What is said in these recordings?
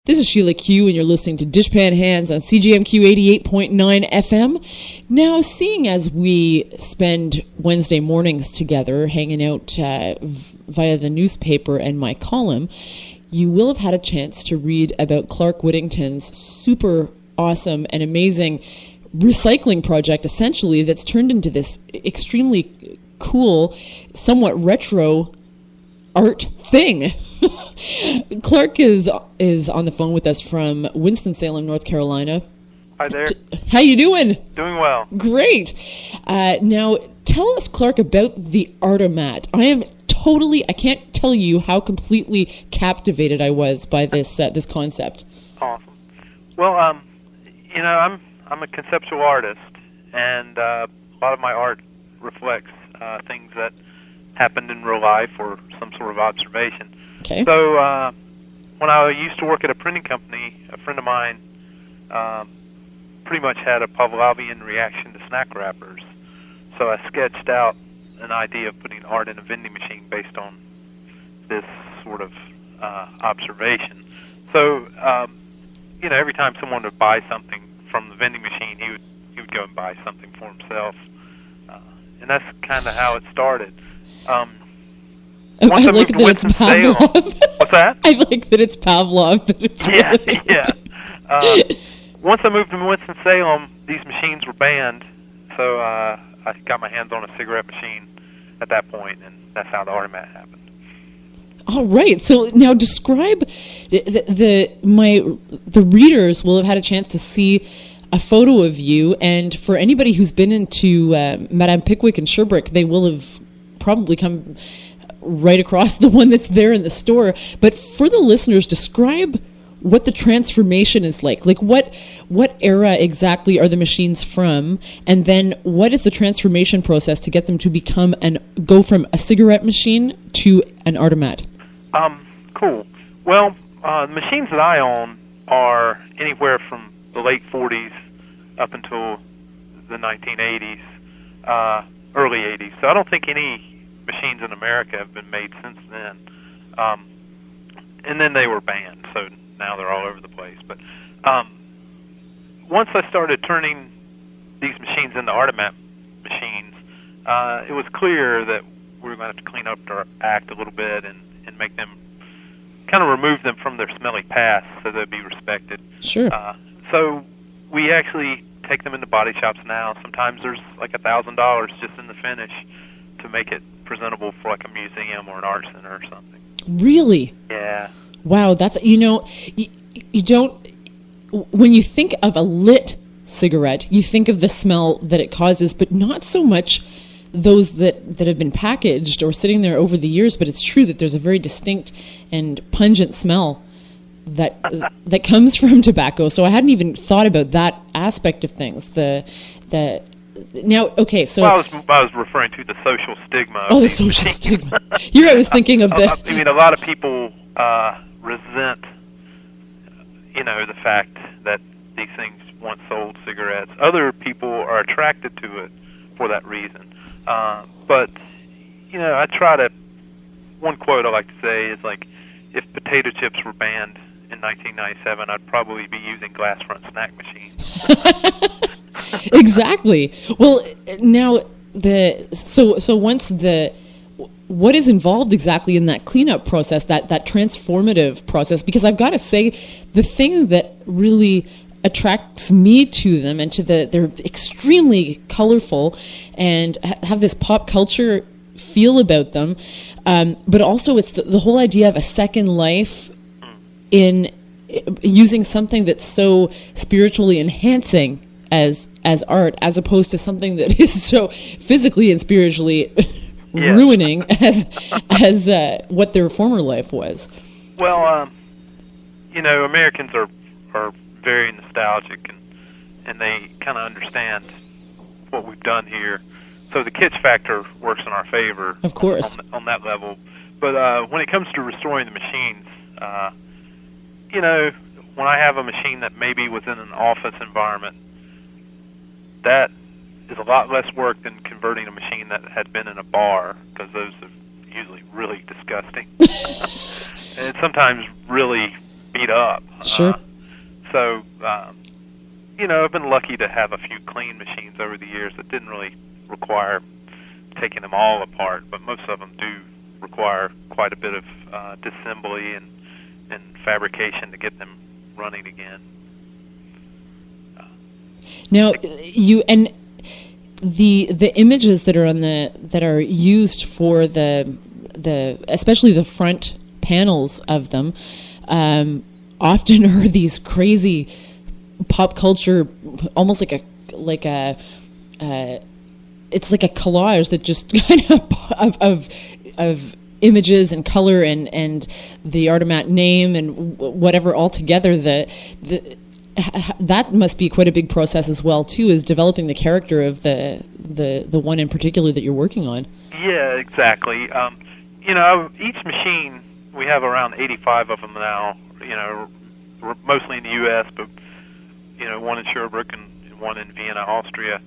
This is Sheila Q, and you're listening to Dishpan Hands on CJMQ 88.9 FM. Now, seeing as we spend Wednesday mornings together hanging out via the newspaper and my column, you will have had a chance to read about Clark Whittington's super awesome and amazing recycling project, essentially, that's turned into this extremely cool, somewhat retro art thing. Clark is on the phone with us from Winston-Salem, North Carolina. Hi there. How you doing? Doing well. Great. Now, tell us, Clark, about the Artomat. I can't tell you how completely captivated I was by this concept. Awesome. Well, I'm a conceptual artist, and a lot of my art reflects things that happened in real life or some sort of observation. Okay. So when I used to work at a printing company, a friend of mine pretty much had a Pavlovian reaction to snack wrappers. So I sketched out an idea of putting art in a vending machine based on this sort of observation. So, every time someone would buy something from the vending machine, he would go and buy something for himself. And that's kind of how it started. I like that it's Pavlov. What's that? I like that it's Pavlov. Once I moved to Winston-Salem, these machines were banned, so I got my hands on a cigarette machine at that point, and that's how the Artomat happened. All right. So now describe the readers will have had a chance to see a photo of you, and for anybody who's been into Madame Pickwick and Sherbrooke, they will have probably come right across the one that's there in the store. But for the listeners, describe what the transformation is like. Like what era exactly are the machines from, and then what is the transformation process to get them to go from a cigarette machine to an Artomat? Cool. Well, the machines that I own are anywhere from the late 40s up until the 1980s, early 80s. So I don't think any machines in America have been made since then. And then they were banned, so now they're all over the place. But once I started turning these machines into Artomat machines, it was clear that we were going to have to clean up our act a little bit and make them, kind of remove them from their smelly past so they'd be respected. Sure. So we actually take them into body shops now. Sometimes there's like $1,000 just in the finish to make it presentable for like a museum or an art center or something. Really? Yeah. Wow, that's, you don't, when you think of a lit cigarette, you think of the smell that it causes, but not so much those that have been packaged or sitting there over the years. But it's true that there's a very distinct and pungent smell that comes from tobacco. So I hadn't even thought about that aspect of things. Now, okay, so I was referring to the social stigma. Oh, the social stigma. Here I was thinking of the. I mean, a lot of people resent, the fact that these things once sold cigarettes. Other people are attracted to it for that reason. But I try to. One quote I like to say is like, if potato chips were banned in 1997, I'd probably be using glass front snack machines. Exactly. Well, now what is involved exactly in that cleanup process, that transformative process? Because I've got to say, the thing that really attracts me to them and they're extremely colorful and have this pop culture feel about them, but also it's the whole idea of a second life in using something that's so spiritually enhancing as art, as opposed to something that is so physically and spiritually ruining as what their former life was. Well, Americans are very nostalgic and they kind of understand what we've done here. So the kitsch factor works in our favor, of course, on that level. But when it comes to restoring the machines, when I have a machine that maybe was in an office environment, that is a lot less work than converting a machine that had been in a bar, because those are usually really disgusting and sometimes really beat up. Sure. So, I've been lucky to have a few clean machines over the years that didn't really require taking them all apart, but most of them do require quite a bit of disassembly and fabrication to get them running again. Now, the images that are that are used for the especially the front panels of them often are these crazy pop culture, almost like a it's like a collage that just kind of images and color and the Artomat name and whatever all together. That must be quite a big process as well too, is developing the character of the one in particular that you're working on. Yeah, exactly. Each machine, we have around 85 of them now. Mostly in the U.S., but one in Sherbrooke and one in Vienna, Austria.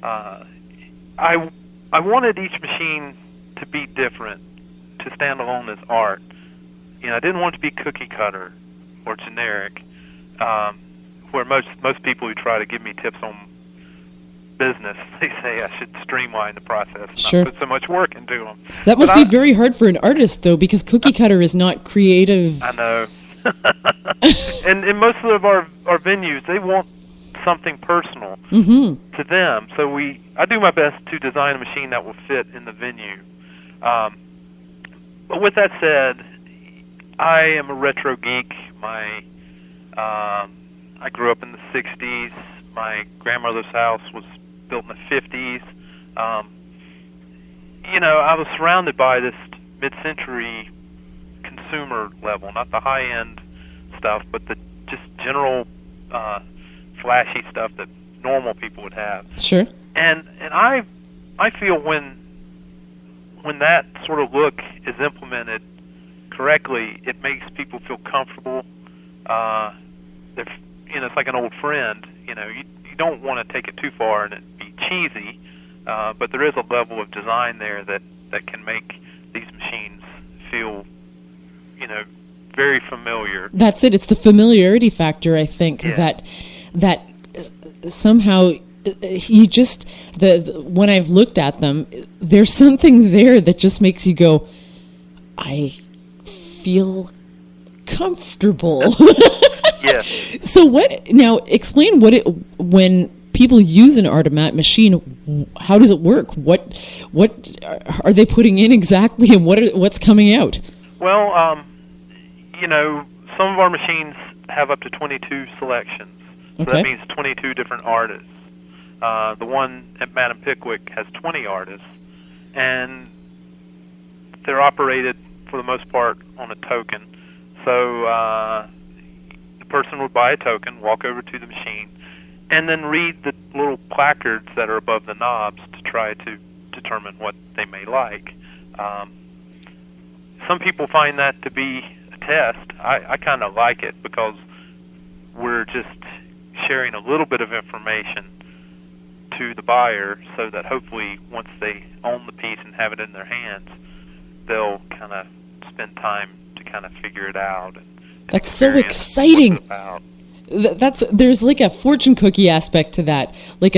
I wanted each machine to be different, to stand alone as art. I didn't want it to be cookie cutter or generic, where most people who try to give me tips on business, they say I should streamline the process and Sure. not put so much work into them. That must be very hard for an artist, though, because cookie cutter is not creative. I know. and most of our venues, they want something personal to them. So I do my best to design a machine that will fit in the venue. But with that said, I am a retro geek. I grew up in the 60s. My grandmother's house was built in the 50s. I was surrounded by this mid-century consumer level, not the high-end stuff, but the just general flashy stuff that normal people would have. Sure. And I feel when that sort of look is implemented correctly, it makes people feel comfortable. It's like an old friend. You don't want to take it too far and it be cheesy, but there is a level of design there that can make these machines feel, very familiar. That's it. It's the familiarity factor, I think, Yeah. that somehow you just when I've looked at them, there's something there that just makes you go, I feel comfortable. Yes. So explain when people use an Artomat machine, how does it work? What are they putting in exactly, and what's coming out? Well, some of our machines have up to 22 selections. So Okay. that means 22 different artists. The one at Madam Pickwick has 20 artists, and they're operated for the most part on a token. So the person would buy a token, walk over to the machine, and then read the little placards that are above the knobs to try to determine what they may like. Some people find that to be a test. I kind of like it because we're just sharing a little bit of information to the buyer so that hopefully once they own the piece and have it in their hands, they'll kind of spend time to kind of figure it out. And That's so experience exciting. what it's about. There's like a fortune cookie aspect to that, like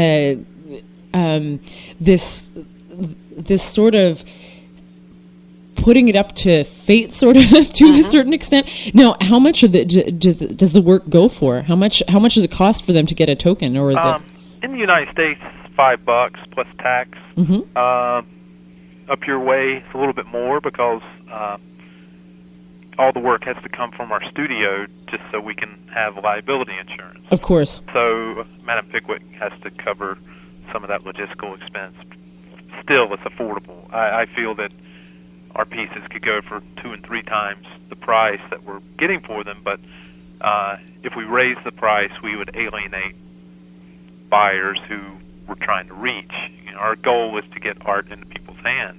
this sort of putting it up to fate, sort of to a certain extent. Now, how much does the work go for? How much does it cost for them to get a token? Or in the United States, $5 plus tax. Up your way, it's a little bit more because all the work has to come from our studio just so we can have liability insurance. Of course. So Madam Pickwick has to cover some of that logistical expense. Still, it's affordable. I feel that our pieces could go for 2 and 3 times the price that we're getting for them, but if we raise the price, we would alienate buyers who we're trying to reach. Our goal is to get art into people's hands.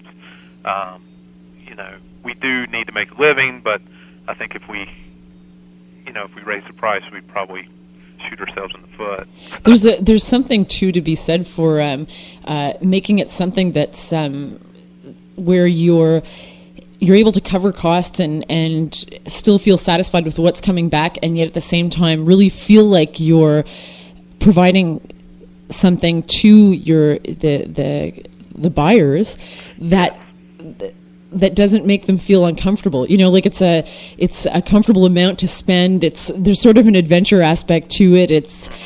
We do need to make a living, but I think if we raise the price, we'd probably shoot ourselves in the foot. There's something too to be said for making it something that's where you're you're able to cover costs and still feel satisfied with what's coming back, and yet at the same time really feel like you're providing something to the buyers that doesn't make them feel uncomfortable. Like it's a comfortable amount to spend. There's sort of an adventure aspect to it.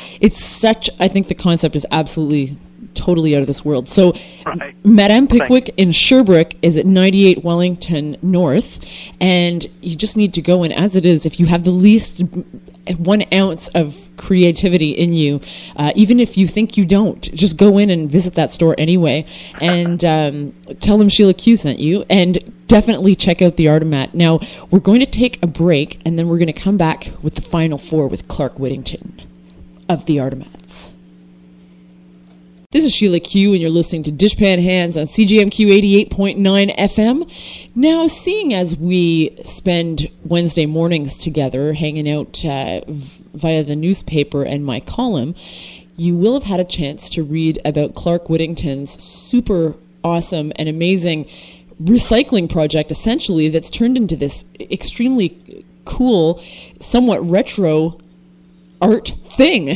I think the concept is absolutely totally out of this world. So Right. Madame Pickwick in Sherbrooke is at 98 Wellington North, and you just need to go in as it is. If you have the least 1 ounce of creativity in you, even if you think you don't, just go in and visit that store anyway, and tell them Sheila Q sent you, and definitely check out the Artomat. Now, we're going to take a break, and then we're going to come back with the final four with Clark Whittington of the Artomats. This is Sheila Q, and you're listening to Dishpan Hands on CJMQ 88.9 FM. Now, seeing as we spend Wednesday mornings together hanging out via the newspaper and my column, you will have had a chance to read about Clark Whittington's super awesome and amazing recycling project, essentially, that's turned into this extremely cool, somewhat retro art thing.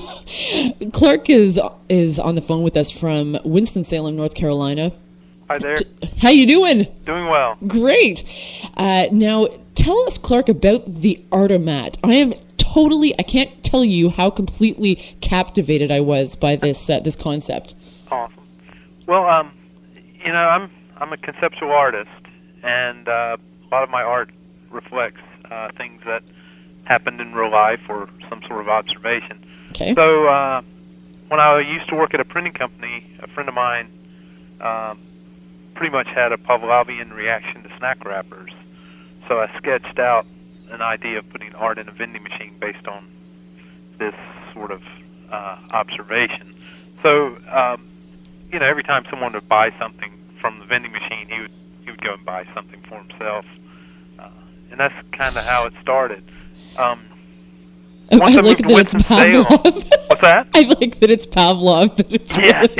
Clark is on the phone with us from Winston-Salem, North Carolina. Hi there. How you doing? Doing well. Great. Now, tell us, Clark, about the Artomat. I can't tell you how completely captivated I was by this concept. Awesome. Well, I'm a conceptual artist, and a lot of my art reflects things that happened in real life or some sort of observation. Okay. So when I used to work at a printing company, a friend of mine pretty much had a Pavlovian reaction to snack wrappers. So I sketched out an idea of putting art in a vending machine based on this sort of observation. So, every time someone would buy something from the vending machine, he would go and buy something for himself. And that's kind of how it started. I like that it's Pavlov. What's that? I like that it's Pavlov. That it's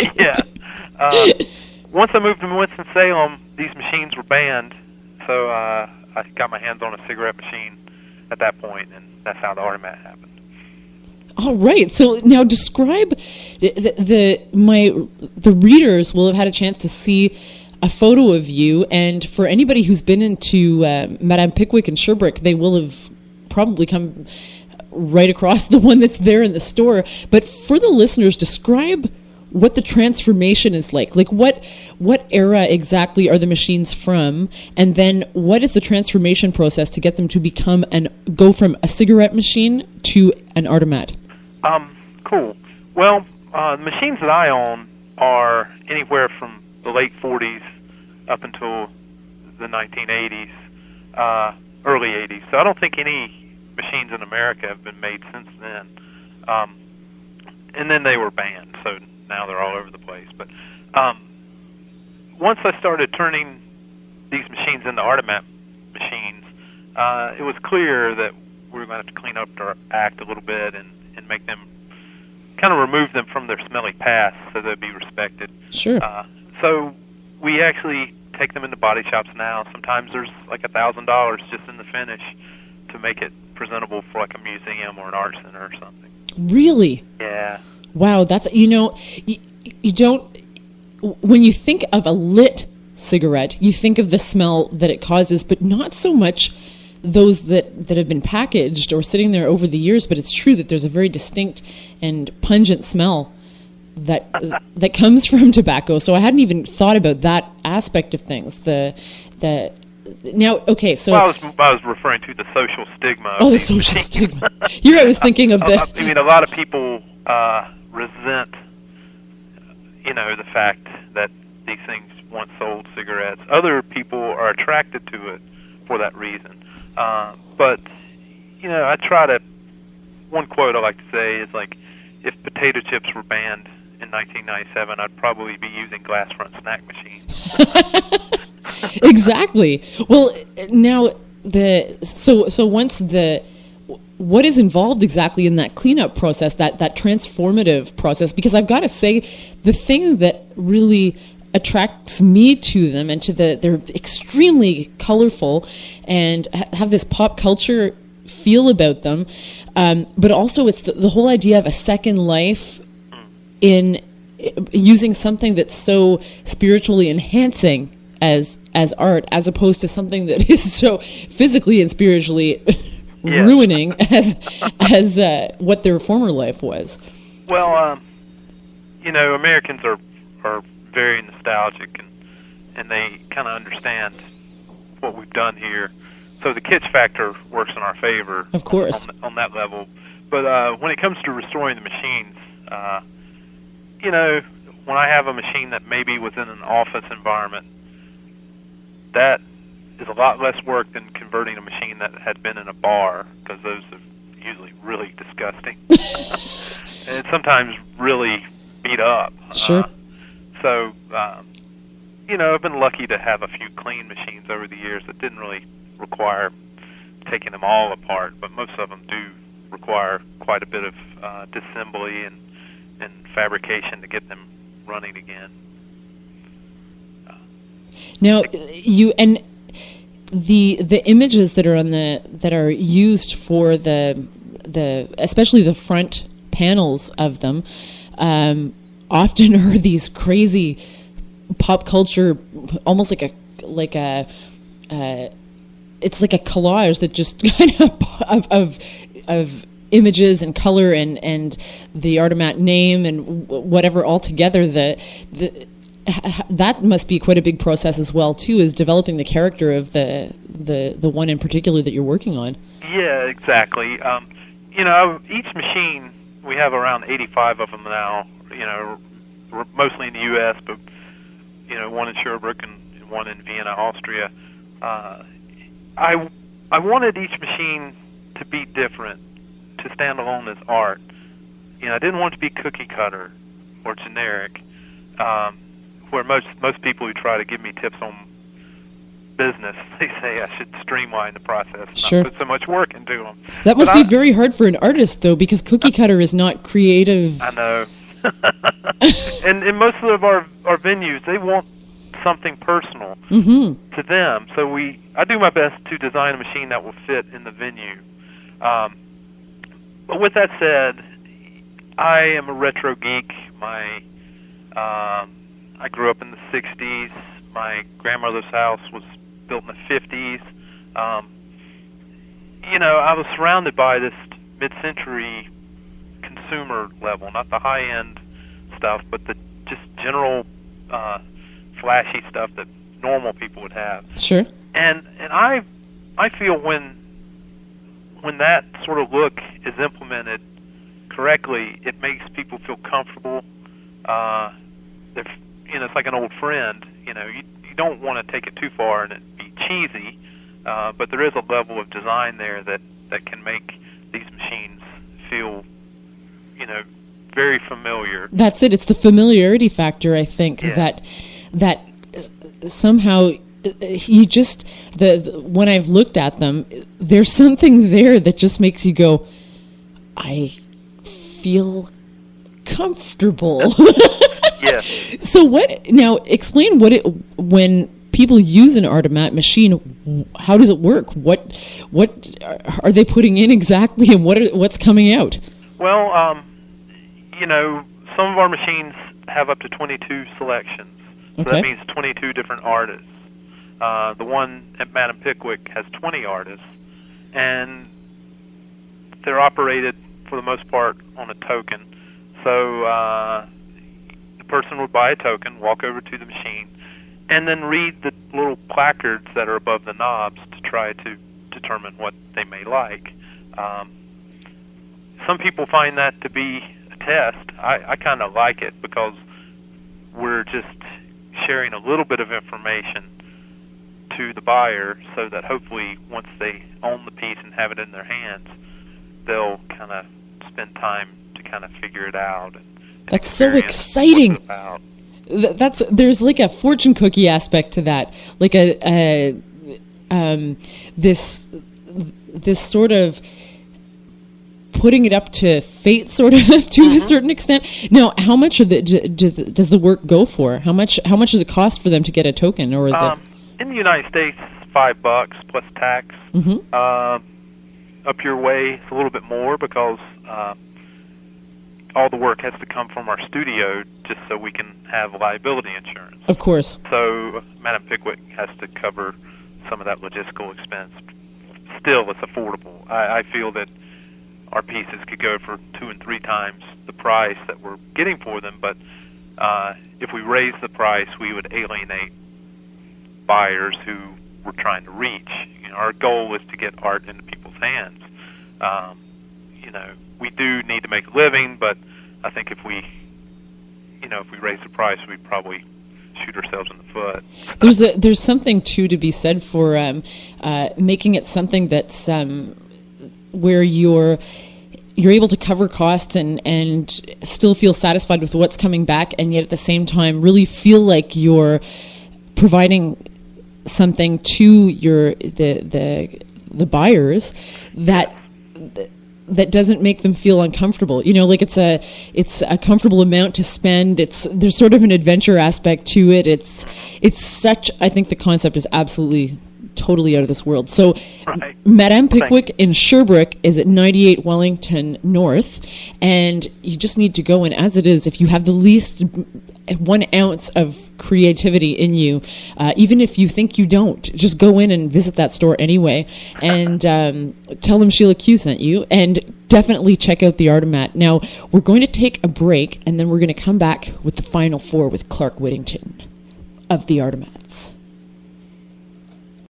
Yeah. Once I moved to Winston-Salem, these machines were banned, so I got my hands on a cigarette machine at that point, and that's how the Artomat happened. All right. So now describe the readers will have had a chance to see a photo of you, and for anybody who's been into Madame Pickwick in Sherbrooke, they will have probably come right across the one that's there in the store. But for the listeners, describe what the transformation is like. Like what era exactly are the machines from, and then what is the transformation process to get them to go from a cigarette machine to an Artomat? Cool. Well, the machines that I own are anywhere from the late 40s up until the 1980s, early 80s. So I don't think any machines in America have been made since then. And then they were banned, so now they're all over the place. But once I started turning these machines into Artomat machines, it was clear that we were going to have to clean up our act a little bit and make them, kind of remove them from their smelly past so they'd be respected. Sure. So we actually take them into body shops now. Sometimes there's like $1,000 just in the finish to make it presentable for like a museum or an art center or something. Really? Yeah. Wow, that's, you don't, when you think of a lit cigarette, you think of the smell that it causes, but not so much those that have been packaged or sitting there over the years. But it's true that there's a very distinct and pungent smell that comes from tobacco. So I hadn't even thought about that aspect of things. Now, okay, so I was referring to the social stigma. Oh, the social stigma. Here I was thinking of the. I mean, a lot of people resent, the fact that these things once sold cigarettes. Other people are attracted to it for that reason. But I try to. One quote I like to say is like, if potato chips were banned in 1997, I'd probably be using glass front snack machines. Exactly. Well, now what is involved exactly in that cleanup process, that transformative process? Because I've got to say, the thing that really attracts me to them and to they're extremely colorful and have this pop culture feel about them. But also it's the whole idea of a second life in using something that's so spiritually enhancing as art, as opposed to something that is so physically and spiritually ruining as what their former life was. Well, Americans are very nostalgic, and they kind of understand what we've done here. So the kitsch factor works in our favor, of course, on that level. But when it comes to restoring the machines, when I have a machine that maybe was in an office environment, that is a lot less work than converting a machine that had been in a bar, because those are usually really disgusting and sometimes really beat up. Sure. So, I've been lucky to have a few clean machines over the years that didn't really require taking them all apart, but most of them do require quite a bit of disassembly and fabrication to get them running again. Now, the images that are that are used for the especially the front panels of them often are these crazy pop culture, almost like a it's like a collage that just kind of images and color and the Artomat name and whatever all together. That must be quite a big process as well too, is developing the character of the one in particular that you're working on. Yeah, exactly. Each machine, we have around 85 of them now. Mostly in the U.S., but one in Sherbrooke and one in Vienna, Austria. I wanted each machine to be different, to stand alone as art. I didn't want it to be cookie cutter or generic, where most people who try to give me tips on business, they say I should streamline the process and Sure. not put so much work into them. That must be very hard for an artist, though, because cookie cutter is not creative. I know. and in most of our venues, they want something personal to them. So I do my best to design a machine that will fit in the venue. But with that said, I am a retro geek. I grew up in the 60s. My grandmother's house was built in the 50s. I was surrounded by this mid-century consumer level, not the high-end stuff, but the just general flashy stuff that normal people would have. Sure. And I feel when that sort of look is implemented correctly, it makes people feel comfortable. It's like an old friend. You don't want to take it too far and it be cheesy, but there is a level of design there that can make these machines feel, very familiar. That's it. It's the familiarity factor, I think, that somehow you just when I've looked at them, there's something there that just makes you go, I feel comfortable. Yes. So explain when people use an Artomat machine, how does it work? What are they putting in exactly, and what's coming out? Well, some of our machines have up to 22 selections. So Okay. that means 22 different artists. The one at Madam Pickwick has 20 artists, and they're operated for the most part on a token. So the person would buy a token, walk over to the machine, and then read the little placards that are above the knobs to try to determine what they may like. Some people find that to be a test. I kind of like it because we're just sharing a little bit of information to the buyer so that hopefully once they own the piece and have it in their hands, they'll kind of spend time to kind of figure it out. That's so exciting. There's like a fortune cookie aspect to that, like this sort of putting it up to fate, sort of, to a certain extent. Now, how much of does the work go for? How much does it cost for them to get a token? Or in the United States, $5 plus tax. Up your way, it's a little bit more because all the work has to come from our studio just so we can have liability insurance. Of course. So Madam Pickwick has to cover some of that logistical expense. Still, it's affordable. I feel that our pieces could go for 2 and 3 times the price that we're getting for them, but if we raise the price, we would alienate buyers who we're trying to reach. Our goal is to get art into people's hands. We do need to make a living, but I think if we raise the price, we'd probably shoot ourselves in the foot. There's something too to be said for making it something that's where you're able to cover costs and still feel satisfied with what's coming back, and yet at the same time really feel like you're providing something to the buyers that doesn't make them feel uncomfortable. Like it's a comfortable amount to spend. There's sort of an adventure aspect to it. I think the concept is absolutely totally out of this world. So right. Madame Pickwick in Sherbrooke is at 98 Wellington North, and you just need to go in as it is. If you have the least 1 ounce of creativity in you, even if you think you don't, just go in and visit that store anyway, and tell them Sheila Q sent you, and definitely check out the Artomat. Now, we're going to take a break, and then we're going to come back with the final 4 with Clark Whittington of the Artomats.